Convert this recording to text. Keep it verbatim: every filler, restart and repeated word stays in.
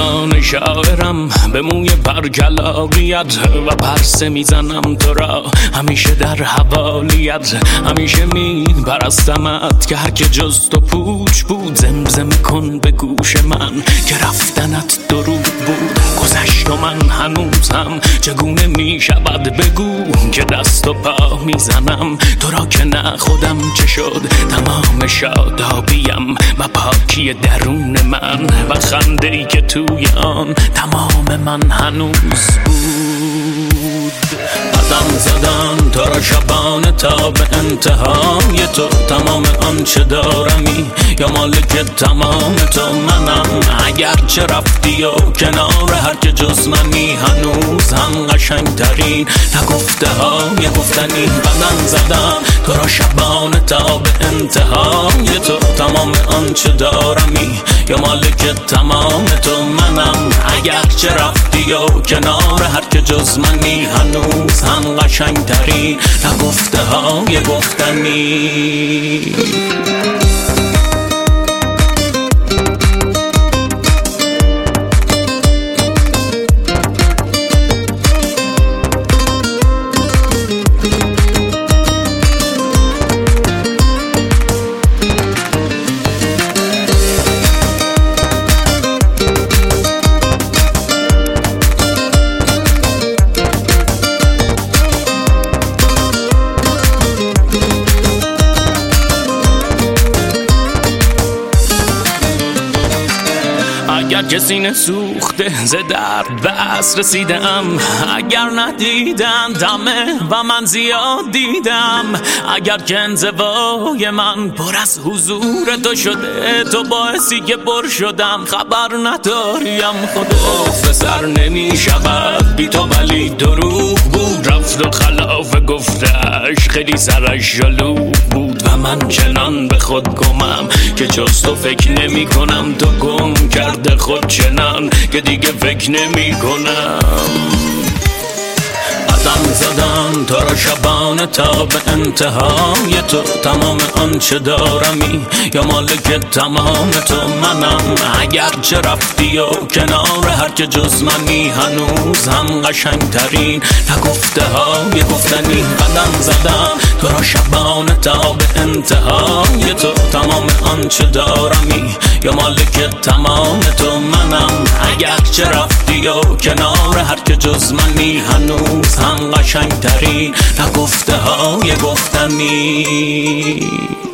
زبان شاعرم به موی برگلاقیت و پرسه میزنم تو را همیشه در حوالیت. همیشه می پرستمت که هر که جز تو پوچ بود. زمزمه کن به گوش من که رفتنت درود بود. گذشت و من هنوزم چگونه می شود بگو که دست و پا میزنم تو را که نه خودم چه شد. تمام شادابیم و پاکی درون من و خنده‌ای که توی آن تمام من هنوز بود. قدم زدن تو را شبانه تا به انتهای تو. تمام آنچه دارمی یا مالک تمام تو منم. اگرچه رفتی و کنار هر که جز منی هنوز هم قشنگ ترین نگفته های گفتنی. قدم زدن تو را شبانه تا به انتهای تو. تمام آنچه دارمی یا مالک تمام تو منم. اگرچه رفتی و کنار هر که جز منی هنوز هم قشنگ ترین نگفته های گفتنی. اگر کسی نسوخته ز درد بس رسیدم. اگر ندیدن دمه و من زیاد دیدم. اگر که انزوای من پر از حضور تو شده تو باعثی که پر شدم. خبر نداریم خدا سر نمی شود بی تو ولی دروغ بود. رفت و خلاف گفتش خیلی سرش جلو بود و من چنان به خود گمم که جز تو فکر نمی کنم. تو گم کرده خود چنان که دیگه فکر نمی کنم. قدم زدن تو را شبانه تا به انتهای تو. تمام آنچه دارمی یا مالک تمام تو منم. اگرچه رفتی و کنار هر که جز منی هنوز هم قشنگ ترین نگفته های گفتنی. قدم زدن تو را شبانه تا به انتهای تو. تمام آنچه دارمی یا مالک تمام تو منم. اگرچه رفتی و کنار هر که جز منی هنوز هم قشنگ ترین نگفته های گفتنی.